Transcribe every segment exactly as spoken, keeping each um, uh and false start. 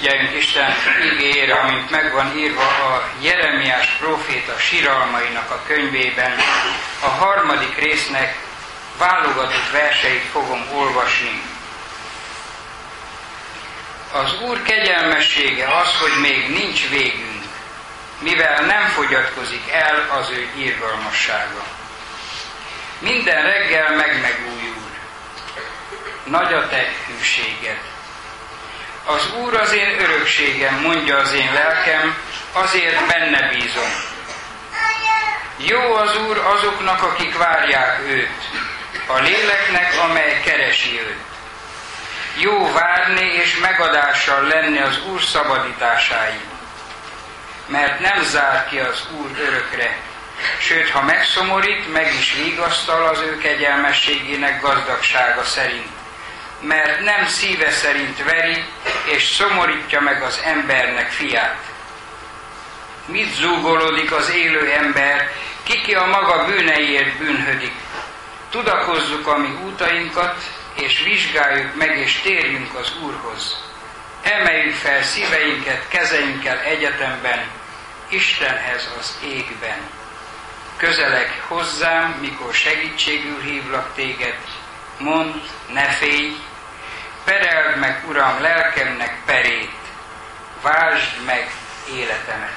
Figyeljünk Isten igéjére, amint megvan írva a Jeremiás próféta síralmainak a könyvében. A harmadik résznek válogatott verseit fogom olvasni. Az Úr kegyelmessége az, hogy még nincs végünk, mivel nem fogyatkozik el az ő irgalmassága. Minden reggel megmegújul, nagy a te hűséged. Az Úr az én örökségem, mondja az én lelkem, azért benne bízom. Jó az Úr azoknak, akik várják őt, a léleknek, amely keresi őt. Jó várni és megadással lenni az Úr szabadításáig, mert nem zár ki az Úr örökre, sőt, ha megszomorít, meg is vigasztal az ő kegyelmességének gazdagsága szerint, mert nem szíve szerint veri, és szomorítja meg az embernek fiát. Mit zúgolódik az élő ember, kiki a maga bűneiért bűnhödik? Tudakozzuk a mi útainkat, és vizsgáljuk meg, és térjünk az Úrhoz. Emeljük fel szíveinket kezeinkkel egyetemben, Istenhez az égben. Közeledj hozzám, mikor segítségül hívlak téged, mondd, ne félj, pereld meg, Uram, lelkemnek perét, váltsd meg életemet.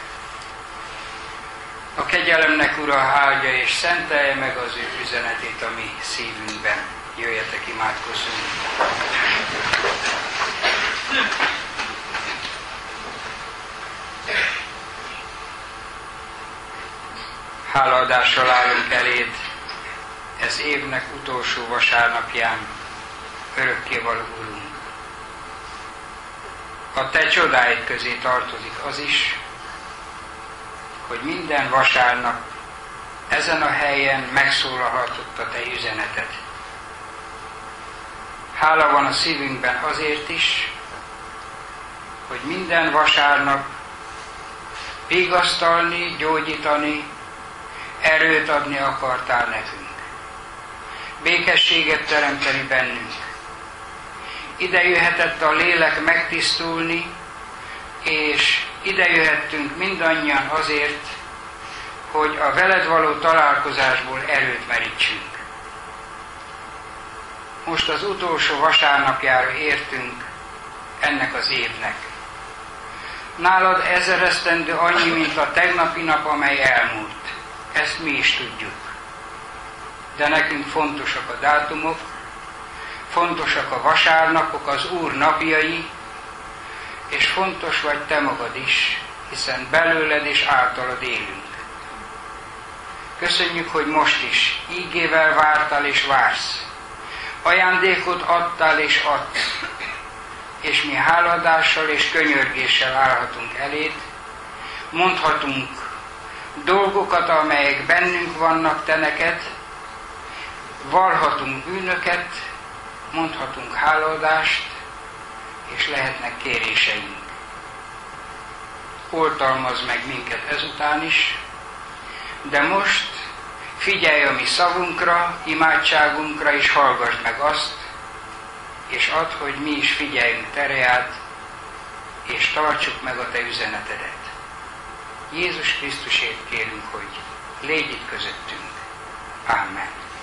A kegyelemnek Ura áldja és szentelje meg az ő üzenetét a mi szívünkben. Jöjjetek, imádkozzunk! Hálaadással állunk eléd ez évnek utolsó vasárnapján, örökkévaló Urunk. A te csodáid közé tartozik az is, hogy minden vasárnap ezen a helyen megszólalhatott a te üzeneted. Hála van a szívünkben azért is, hogy minden vasárnap vigasztalni, gyógyítani, erőt adni akartál nekünk. Békességet teremteni bennünk. Ide jöhetett a lélek megtisztulni, és ide jöhettünk mindannyian azért, hogy a veled való találkozásból erőt merítsünk. Most az utolsó vasárnapjára értünk ennek az évnek. Nálad ezer esztendő annyi, mint a tegnapi nap, amely elmúlt. Ezt mi is tudjuk. De nekünk fontosak a dátumok, fontosak a vasárnapok, az Úr napjai, és fontos vagy te magad is, hiszen belőled és általad élünk. Köszönjük, hogy most is ígével vártál és vársz. Ajándékot adtál és adsz, és mi háladással és könyörgéssel állhatunk eléd, mondhatunk dolgokat, amelyek bennünk vannak te neked, vallhatunk bűnöket, mondhatunk hálaadást, és lehetnek kéréseink. Oltalmazz meg minket ezután is, de most figyelj a mi szavunkra, imádságunkra, és hallgass meg azt, és add, hogy mi is figyeljünk te reád, és tartsuk meg a te üzenetedet. Jézus Krisztusért kérünk, hogy légy itt közöttünk. Amen.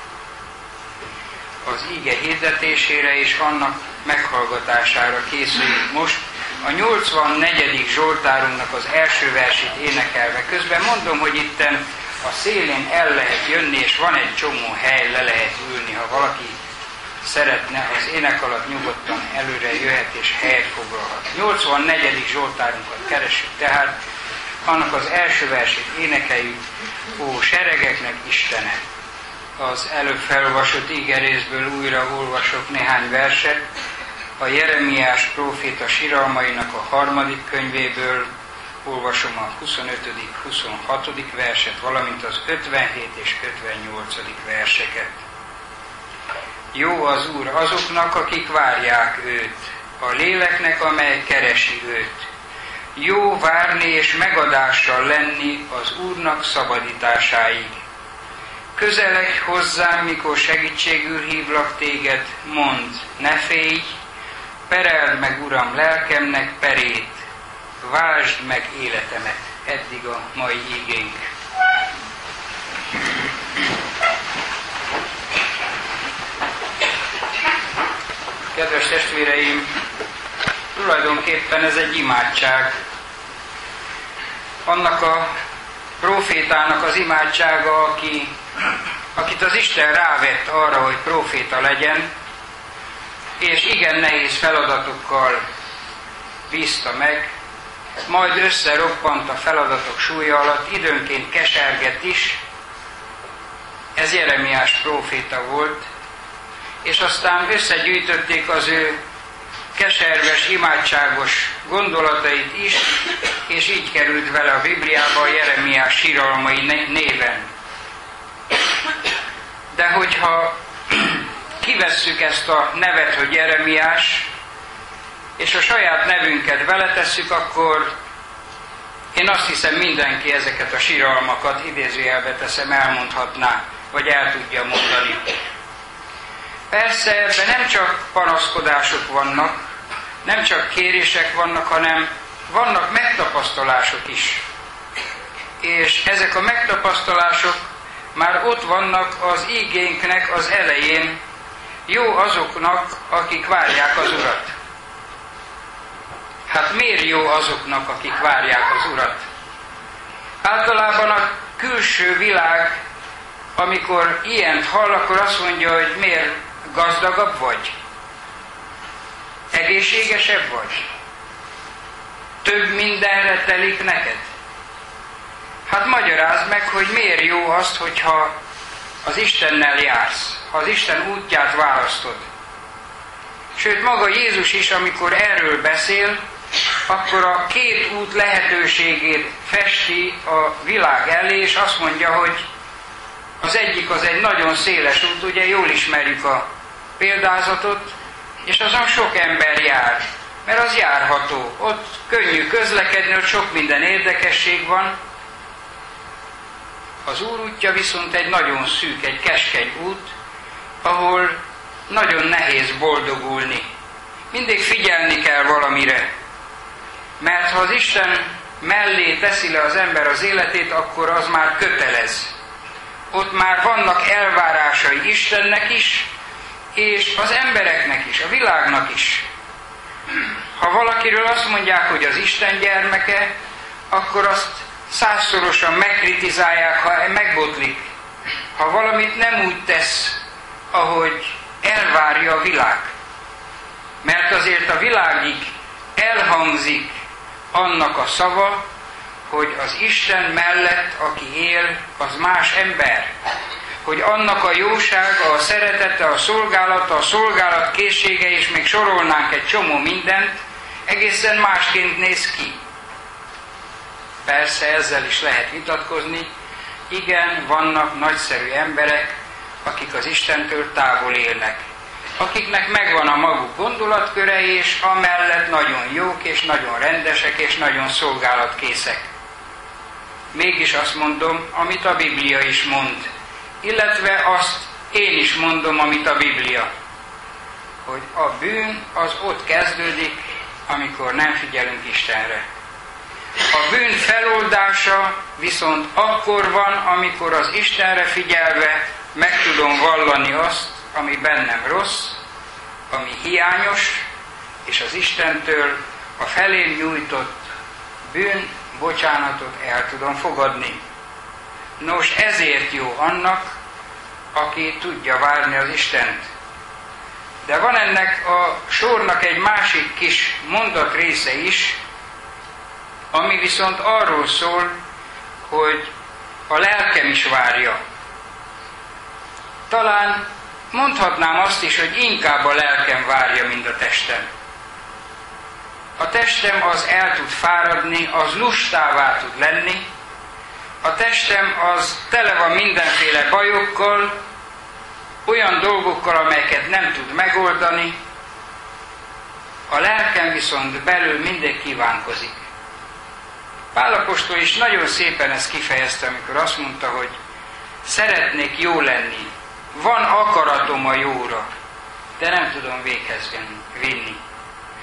Az ige hirdetésére és annak meghallgatására készülünk most a nyolcvannegyedik Zsoltárunknak az első versét énekelve. Közben mondom, hogy itten a szélén el lehet jönni, és van egy csomó hely, le lehet ülni, ha valaki szeretne, az ének alatt nyugodtan előre jöhet és helyet foglalhat. nyolcvannegyedik Zsoltárunkat keressük tehát, annak az első versét énekeljük, ó seregeknek Istene. Az előbb felolvasott igerészből újra olvasok néhány verset, a Jeremiás próféta síralmainak a harmadik könyvéből olvasom a huszonötödik huszonhatodik verset, valamint az ötvenhét és ötvennyolcadik verseket. Jó az Úr azoknak, akik várják őt, a léleknek, amely keresi őt. Jó várni és megadással lenni az Úrnak szabadításáig. Közeledj hozzám, mikor segítségül hívlak téged, mondd, ne félj, pereld Ismerd meg, Uram, lelkemnek perét, váltsd meg életemet. Eddig a mai igénk. Kedves testvéreim, tulajdonképpen ez egy imádság. Annak a prófétának az imádsága, aki, akit az Isten rávett arra, hogy próféta legyen, és igen nehéz feladatokkal bízta meg, majd összeroppant a feladatok súlya alatt, időnként kesergett is. Ez Jeremiás próféta volt, és aztán összegyűjtötték az ő keserves, imádságos gondolatait is, és így került vele a Bibliába a Jeremiás síralmai néven. De hogyha kivesszük ezt a nevet, hogy Jeremiás, és a saját nevünket beletesszük, akkor én azt hiszem, mindenki ezeket a síralmakat, idézőjelbe teszem, elmondhatná, vagy el tudja mondani. Persze ebben nem csak panaszkodások vannak, nem csak kérések vannak, hanem vannak megtapasztalások is. És ezek a megtapasztalások már ott vannak az igénknek az elején, jó azoknak, akik várják az Urat. Hát miért jó azoknak, akik várják az Urat? Általában a külső világ, amikor ilyent hall, akkor azt mondja, hogy miért gazdagabb vagy? Egészségesebb vagy? Több mindenre telik neked? Hát magyarázd meg, hogy miért jó azt, hogyha az Istennel jársz, ha az Isten útját választod. Sőt, maga Jézus is, amikor erről beszél, akkor a két út lehetőségét festi a világ elé, és azt mondja, hogy az egyik az egy nagyon széles út, ugye jól ismerjük a példázatot, és azon sok ember jár, mert az járható. Ott könnyű közlekedni, ott sok minden érdekesség van. Az Úr útja viszont egy nagyon szűk, egy keskeny út, ahol nagyon nehéz boldogulni. Mindig figyelni kell valamire. Mert ha az Isten mellé teszi le az ember az életét, akkor az már kötelez. Ott már vannak elvárásai Istennek is, és az embereknek is, a világnak is. Ha valakiről azt mondják, hogy az Isten gyermeke, akkor azt százszorosan megkritizálják, ha megbotlik. Ha valamit nem úgy tesz, ahogy elvárja a világ. Mert azért a világig elhangzik annak a szava, hogy az Isten mellett, aki él, az más ember. Hogy annak a jósága, a szeretete, a szolgálata, a szolgálat készsége, és még sorolnánk egy csomó mindent, egészen másként néz ki. Persze ezzel is lehet vitatkozni. Igen, vannak nagyszerű emberek, akik az Istentől távol élnek. Akiknek megvan a maguk gondolatköre, és amellett nagyon jók, és nagyon rendesek, és nagyon szolgálatkészek. Mégis azt mondom, amit a Biblia is mond. Illetve azt én is mondom, amit a Biblia. Hogy a bűn az ott kezdődik, amikor nem figyelünk Istenre. A bűn feloldása viszont akkor van, amikor az Istenre figyelve meg tudom vallani azt, ami bennem rossz, ami hiányos, és az Istentől a felém nyújtott bűn bocsánatot el tudom fogadni. Nos, ezért jó annak, aki tudja várni az Istent. De van ennek a sornak egy másik kis mondat része is, ami viszont arról szól, hogy a lelkem is várja. Talán mondhatnám azt is, hogy inkább a lelkem várja, mint a testem. A testem az el tud fáradni, az lustává tud lenni, a testem az tele van mindenféle bajokkal, olyan dolgokkal, amelyeket nem tud megoldani, a lelkem viszont belül mindig kívánkozik. Pál apostol is nagyon szépen ezt kifejezte, amikor azt mondta, hogy szeretnék jó lenni, van akaratom a jóra, de nem tudom véghez vinni.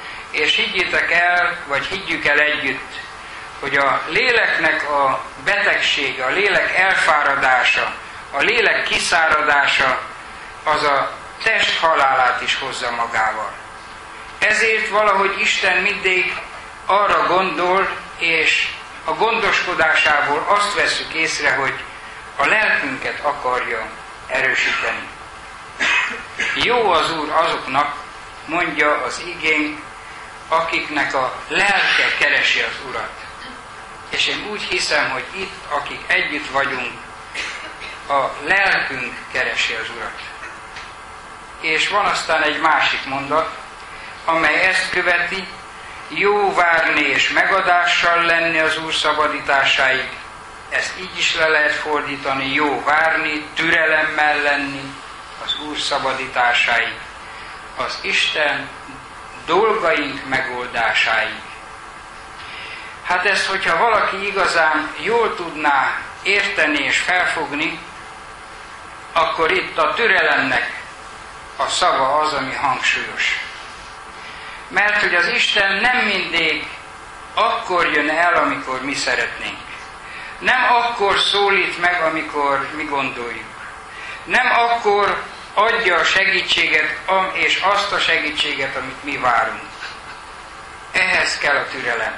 És higgyétek el, vagy higgyük el együtt, hogy a léleknek a betegsége, a lélek elfáradása, a lélek kiszáradása, az a test halálát is hozza magával. Ezért valahogy Isten mindig arra gondol, és a gondoskodásából azt vesszük észre, hogy a lelkünket akarja erősíteni. Jó az Úr azoknak, mondja az igénk, akiknek a lelke keresi az Urat. És én úgy hiszem, hogy itt, akik együtt vagyunk, a lelkünk keresi az Urat. És van aztán egy másik mondat, amely ezt követi: jó várni és megadással lenni az Úr szabadításáig. Ezt így is le lehet fordítani: jó várni, türelemmel lenni az Úr szabadításáig, az Isten dolgaink megoldásáig. Hát ezt, hogyha valaki igazán jól tudná érteni és felfogni, akkor itt a türelemnek a szava az, ami hangsúlyos. Mert hogy az Isten nem mindig akkor jön el, amikor mi szeretnénk. Nem akkor szólít meg, amikor mi gondoljuk. Nem akkor adja a segítséget és azt a segítséget, amit mi várunk. Ehhez kell a türelem.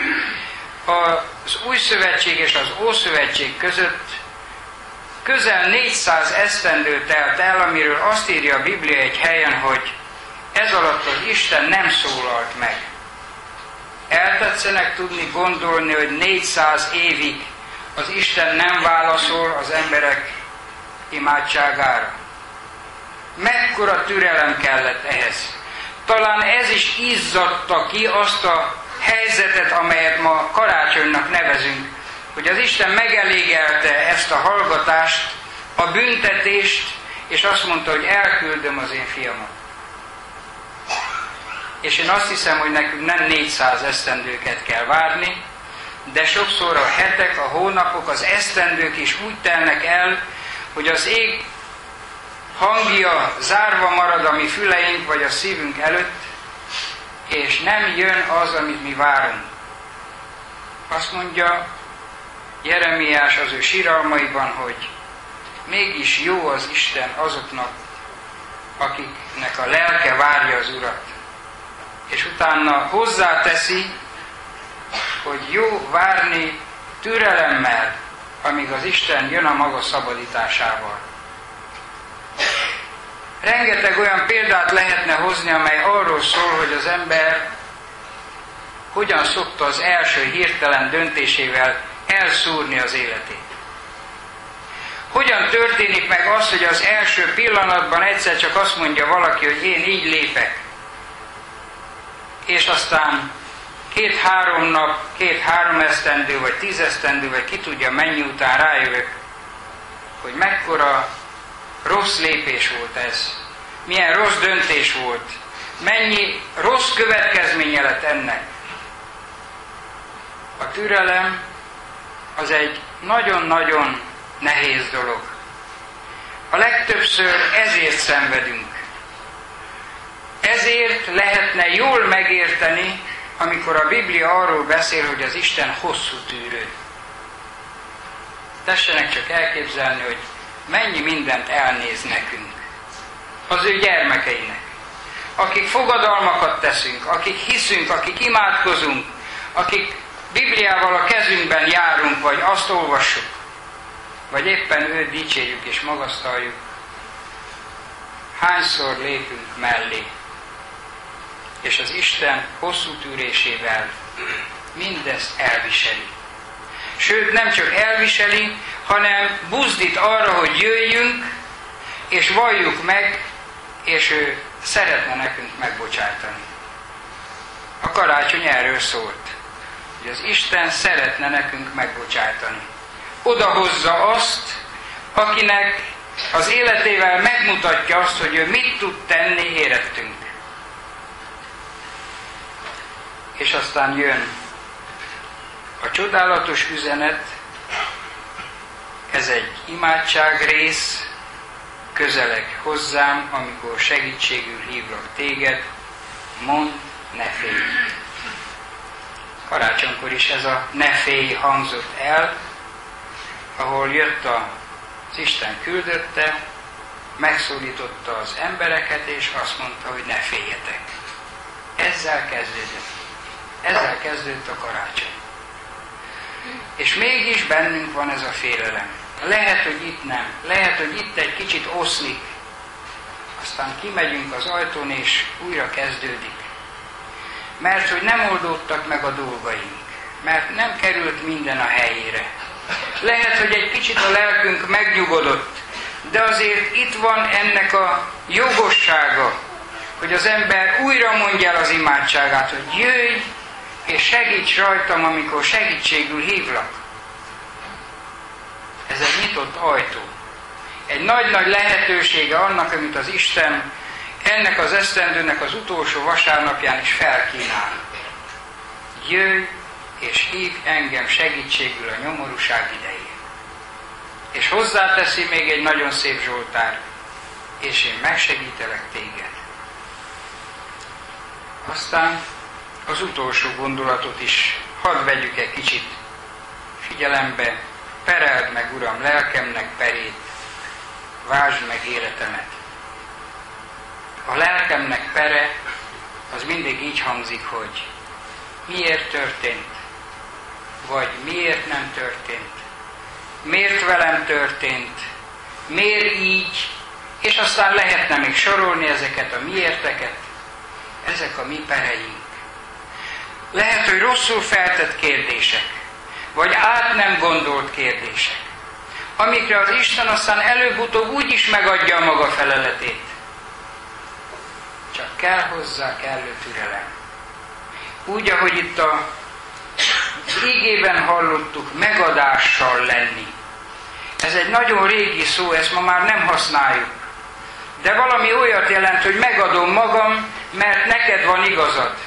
Az Új Szövetség és az Ószövetség között közel négyszáz esztendő telt el, amiről azt írja a Biblia egy helyen, hogy ez alatt az Isten nem szólalt meg. Eltetszenek tudni gondolni, hogy négyszáz évig az Isten nem válaszol az emberek imádságára. Mekkora türelem kellett ehhez. Talán ez is izzadta ki azt a helyzetet, amelyet ma karácsonynak nevezünk, hogy az Isten megelégelte ezt a hallgatást, a büntetést, és azt mondta, hogy elküldöm az én fiamat. És én azt hiszem, hogy nekünk nem négyszáz esztendőket kell várni, de sokszor a hetek, a hónapok, az esztendők is úgy telnek el, hogy az ég hangja zárva marad a mi füleink vagy a szívünk előtt, és nem jön az, amit mi várunk. Azt mondja Jeremiás az ő síralmaiban, hogy mégis jó az Isten azoknak, akiknek a lelke várja az Urat. És utána hozzáteszi, hogy jó várni türelemmel, amíg az Isten jön a maga szabadításával. Rengeteg olyan példát lehetne hozni, amely arról szól, hogy az ember hogyan szokta az első hirtelen döntésével elszúrni az életét. Hogyan történik meg az, hogy az első pillanatban egyszer csak azt mondja valaki, hogy én így lépek. És aztán két-három nap, két-három esztendő, vagy tíz esztendő, vagy ki tudja mennyi után rájövök, hogy mekkora rossz lépés volt ez. Milyen rossz döntés volt. Mennyi rossz következménye lett ennek. A türelem az egy nagyon-nagyon nehéz dolog. A legtöbbször ezért szenvedünk. Ezért lehetne jól megérteni, amikor a Biblia arról beszél, hogy az Isten hosszú tűrő. Tessenek csak elképzelni, hogy mennyi mindent elnéz nekünk, az ő gyermekeinek, akik fogadalmakat teszünk, akik hiszünk, akik imádkozunk, akik Bibliával a kezünkben járunk, vagy azt olvassuk, vagy éppen őt dicsérjük és magasztaljuk. Hányszor lépünk mellé, és az Isten hosszú tűrésével mindezt elviseli. Sőt, nem csak elviseli, hanem buzdít arra, hogy jöjjünk, és valljuk meg, és ő szeretne nekünk megbocsájtani. A karácsony erről szólt, hogy az Isten szeretne nekünk megbocsájtani. Odahozza azt, akinek az életével megmutatja azt, hogy ő mit tud tenni érettünk. És aztán jön a csodálatos üzenet, ez egy imádságrész, közeleg hozzám, amikor segítségül hívlak téged, mondd ne félj. Karácsonykor is ez a ne félj hangzott el, ahol jött az Isten küldötte, megszólította az embereket, és azt mondta, hogy ne féljetek. Ezzel kezdődött. Ezzel kezdődött a karácsony. És mégis bennünk van ez a félelem. Lehet, hogy itt nem. Lehet, hogy itt egy kicsit oszlik. Aztán kimegyünk az ajtón, és újra kezdődik. Mert hogy nem oldódtak meg a dolgaink. Mert nem került minden a helyére. Lehet, hogy egy kicsit a lelkünk megnyugodott. De azért itt van ennek a jogossága, hogy az ember újra mondja el az imádságát, hogy jöjj, és segíts rajtam, amikor segítségül hívlak. Ez egy nyitott ajtó. Egy nagy-nagy lehetősége annak, amit az Isten ennek az esztendőnek az utolsó vasárnapján is felkínál. Jöjj, és hív engem segítségül a nyomorúság idején. És hozzáteszi még egy nagyon szép Zsoltár, és én megsegítelek téged. Aztán az utolsó gondolatot is hadd vegyük egy kicsit figyelembe. Pereld meg, Uram, lelkemnek perét, vásd meg életemet. A lelkemnek pere az mindig így hangzik, hogy miért történt, vagy miért nem történt, miért velem történt, miért így, és aztán lehetne még sorolni ezeket a miérteket, ezek a mi pereink. Lehet, hogy rosszul feltett kérdések, vagy át nem gondolt kérdések, amikre az Isten aztán előbb-utóbb úgy is megadja a maga feleletét. Csak kell hozzá kellő türelem. Úgy, ahogy itt a igében hallottuk, megadással lenni. Ez egy nagyon régi szó, ezt ma már nem használjuk. De valami olyat jelent, hogy megadom magam, mert neked van igazad.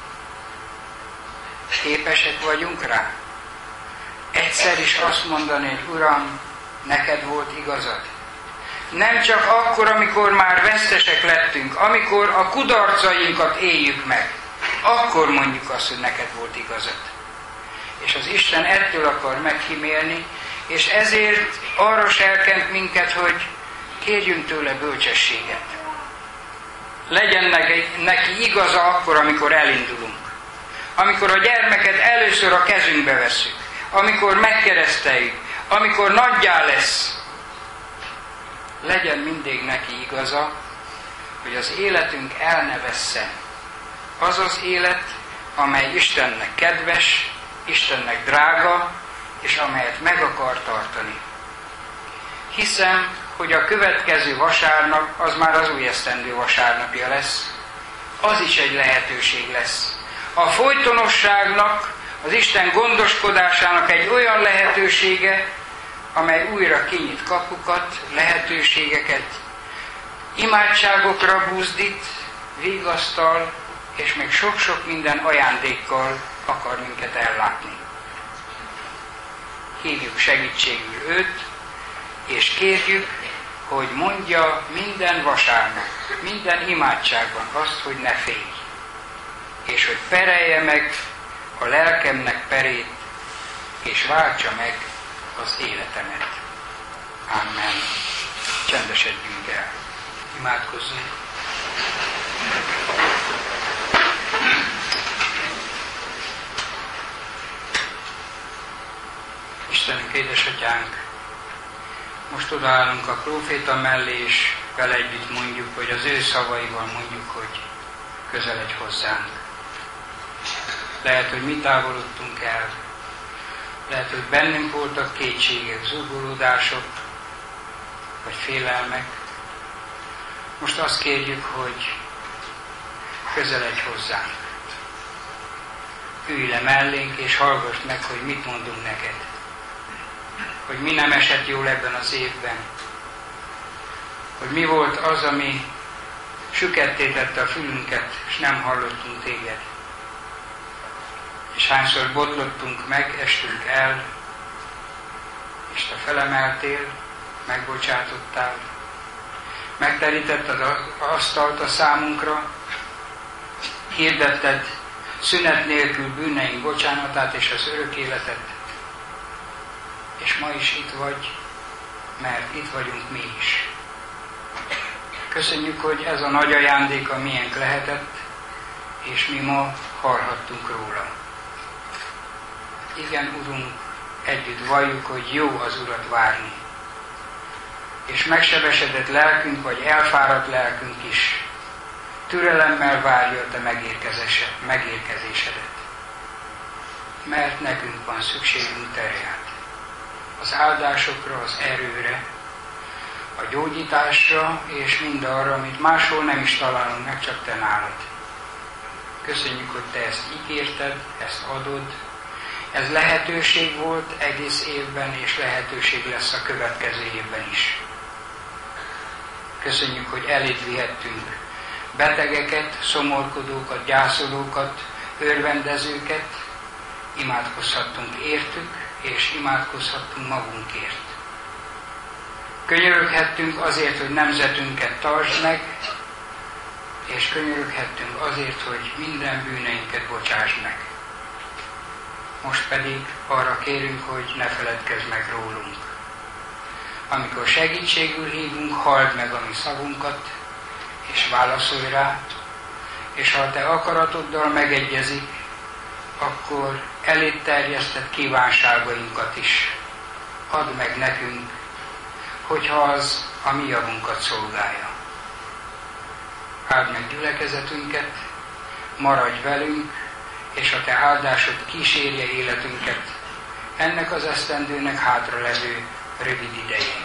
Képesek vagyunk rá? Egyszer is azt mondani, hogy Uram, neked volt igazad. Nem csak akkor, amikor már vesztesek lettünk, amikor a kudarcainkat éljük meg, akkor mondjuk azt, hogy neked volt igazad. És az Isten ettől akar meghimélni, és ezért arra serkent minket, hogy kérjünk tőle bölcsességet. Legyen neki igaza akkor, amikor elindulunk. Amikor a gyermeket először a kezünkbe vesszük. Amikor megkereszteljük. Amikor nagyjá lesz. Legyen mindig neki igaza, hogy az életünk el ne vesszen. Az az élet, amely Istennek kedves, Istennek drága, és amelyet meg akar tartani. Hiszem, hogy a következő vasárnap, az már az új esztendő vasárnapja lesz. Az is egy lehetőség lesz. A folytonosságnak, az Isten gondoskodásának egy olyan lehetősége, amely újra kinyit kapukat, lehetőségeket, imádságokra buzdít, vigasztal, és még sok-sok minden ajándékkal akar minket ellátni. Hívjuk segítségül őt, és kérjük, hogy mondja minden vasárnap, minden imádságban azt, hogy ne félj, és hogy perelje meg a lelkemnek perét, és váltsa meg az életemet. Amen. Csendesedjünk el. Imádkozzunk. Istenünk, édesatyánk, most odaállunk a próféta mellé, és vele együtt mondjuk, hogy az ő szavaival mondjuk, hogy közeledj hozzánk. Lehet, hogy mi távolodtunk el, lehet, hogy bennünk voltak kétségek, zúgolódások, vagy félelmek. Most azt kérjük, hogy közeledj hozzánk. Ülj le mellénk, és hallgass meg, hogy mit mondunk neked. Hogy mi nem esett jól ebben az évben. Hogy mi volt az, ami süketté tette a fülünket, és nem hallottunk téged. És hányszor botlottunk meg, estünk el, és te felemeltél, megbocsátottál, megterítetted az asztalt a számunkra, hirdetted szünet nélkül bűneink bocsánatát és az örök életet. És ma is itt vagy, mert itt vagyunk mi is. Köszönjük, hogy ez a nagy ajándék a miénk lehetett, és mi ma hallhattunk róla. Igen, Urunk, együtt valljuk, hogy jó az Urat várni. És megsebesedett lelkünk, vagy elfáradt lelkünk is türelemmel várja a te megérkezésedet. Mert nekünk van szükségünk terját. Az áldásokra, az erőre, a gyógyításra, és mindarra, amit máshol nem is találunk meg, csak te nálad. Köszönjük, hogy te ezt ígérted, ezt adod. Ez lehetőség volt egész évben, és lehetőség lesz a következő évben is. Köszönjük, hogy eléd vihettünk betegeket, szomorkodókat, gyászolókat, örvendezőket, imádkozhattunk értük, és imádkozhattunk magunkért. Könyöröghettünk azért, hogy nemzetünket tartsd meg, és könyöröghettünk azért, hogy minden bűneinket bocsásd meg. Most pedig arra kérünk, hogy ne feledkezz meg rólunk. Amikor segítségül hívunk, halld meg a mi szavunkat, és válaszolj rá, és ha a te akaratoddal megegyezik, akkor eléd terjesztett kívánságainkat is add meg nekünk, hogyha az a mi javunkat szolgálja. Áld meg gyülekezetünket, maradj velünk, és a te áldásod kísérje életünket ennek az esztendőnek hátra levő rövid idején.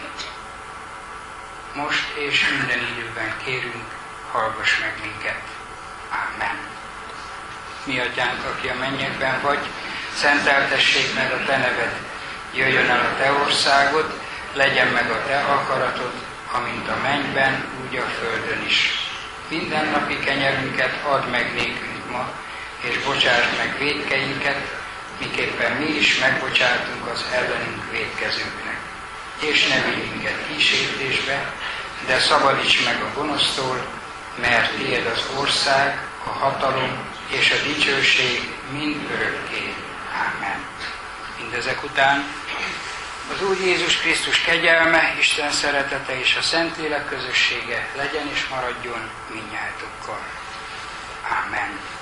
Most és minden időben kérünk, hallgass meg minket. Amen. Mi atyánk, aki a mennyekben vagy, szenteltessék meg a te neved, jöjjön el a te országod, legyen meg a te akaratod, amint a mennyben, úgy a földön is. Mindennapi kenyerünket add meg nékünk ma, és bocsásd meg vétkeinket, miképpen mi is megbocsátunk az ellenünk vétkezőknek. És ne vigy minket kísértésbe, de szabadíts meg a gonosztól, mert tiéd az ország, a hatalom és a dicsőség mind örökké. Amen. Mindezek után az Úr Jézus Krisztus kegyelme, Isten szeretete és a Szentlélek közössége legyen és maradjon mindnyájatokkal. Amen.